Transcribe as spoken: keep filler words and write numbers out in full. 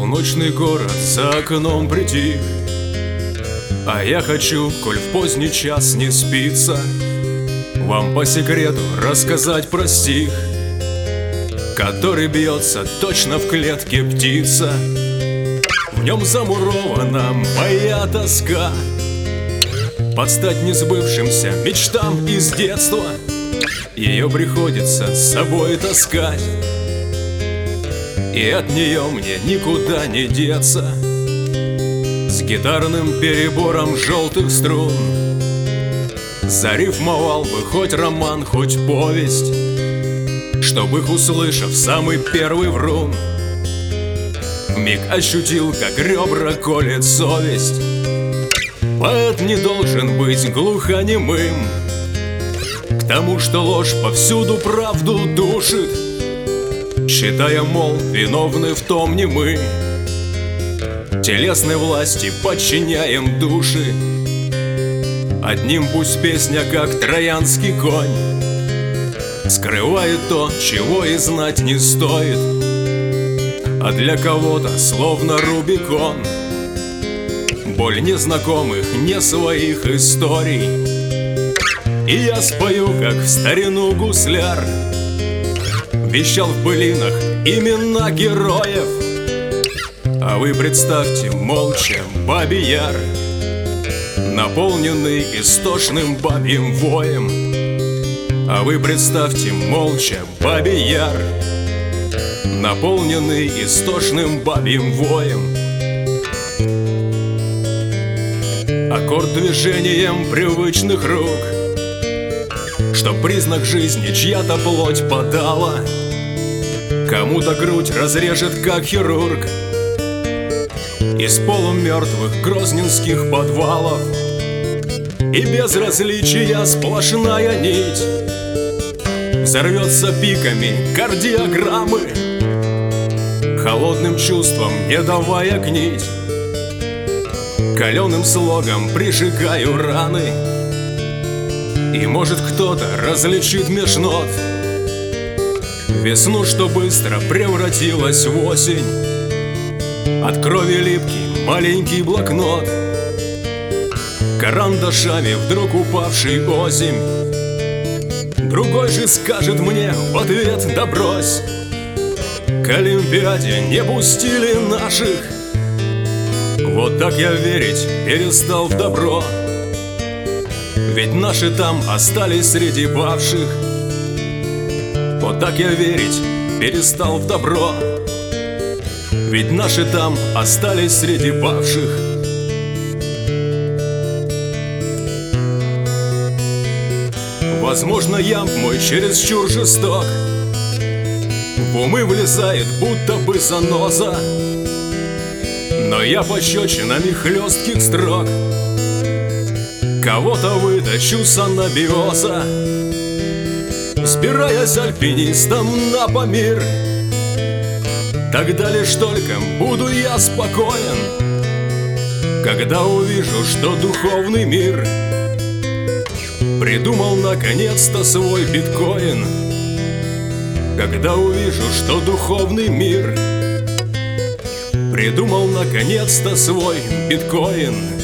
Полночный город за окном притих, а я хочу, коль в поздний час не спится, вам по секрету рассказать про стих, который бьется точно в клетке птица. В нем замурована моя тоска, под стать несбывшимся мечтам из детства. Ее приходится с собой таскать, и от нее мне никуда не деться. С гитарным перебором желтых струн зарифмовал бы хоть роман, хоть повесть, чтобы их, услышав, самый первый врун вмиг ощутил, как ребра колет совесть. Поэт не должен быть глухонемым к тому, что ложь повсюду правду душит, считая, мол, виновны в том не мы, телесной власти подчиняем души. Одним пусть песня, как троянский конь, скрывает то, чего и знать не стоит, а для кого-то словно Рубикон боль незнакомых, не своих историй. И я спою, как в старину гусляр, вещал в былинах имена героев, а вы представьте молча Бабий Яр, наполненный истошным бабьим воем. А вы представьте молча Бабий Яр, наполненный истошным бабьим воем. Аккорд движением привычных рук, что признак жизни чья-то плоть подала, кому-то грудь разрежет, как хирург, из полумертвых грозненских подвалов. И безразличия сплошная нить взорвется пиками кардиограммы, холодным чувством не давая гнить, каленым слогом прижигаю раны. И может кто-то различит меж нот весну, что быстро превратилась в осень, от крови липкий маленький блокнот, карандашами вдруг упавший озимь. Другой же скажет мне в ответ: да брось, к Олимпиаде не пустили наших. Вот так я верить перестал в добро, ведь наши там остались среди павших. Вот так я верить перестал в добро, ведь наши там остались среди павших. Возможно, ямб мой чересчур жесток, в умы влезает будто бы заноза, но я пощечинами хлестких строк кого-то вытащу с анабиоза, взбираясь альпинистом на Памир. Тогда лишь только буду я спокоен, когда увижу, что духовный мир придумал наконец-то свой биткоин. Когда увижу, что духовный мир придумал наконец-то свой биткоин.